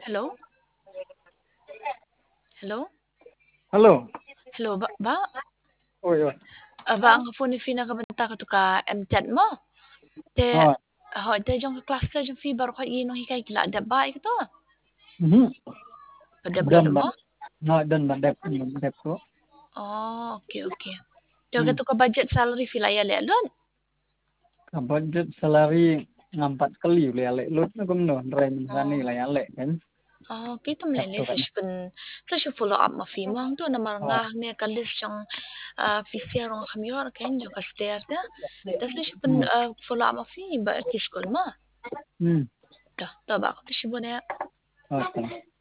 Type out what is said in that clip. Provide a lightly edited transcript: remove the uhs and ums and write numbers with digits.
Hello? Hello? Hello. Hello ba? Oi, oi. Ba ang phone fee na kabanta ka to ka M10 mo? Te Rồi. hỏi te trong class te trong phi baru ka ino hikai kila da ba ito. Pada Đơn mo? đơn bạn đẹp quá. Oh, okay. Te ka to ka budget salary fee laya le lon. Ka budget salary ngampat kali le lut na gum no ren rani la le kan. Oh, kita mlele sa follow up ma fi mo ang to na maranga ne ka list trong fi serong kamior ken jo ka stair ta. Tas sa follow up ma fi ba kiskol ma. Hmm. Ta ba ko to shi bone. Okay.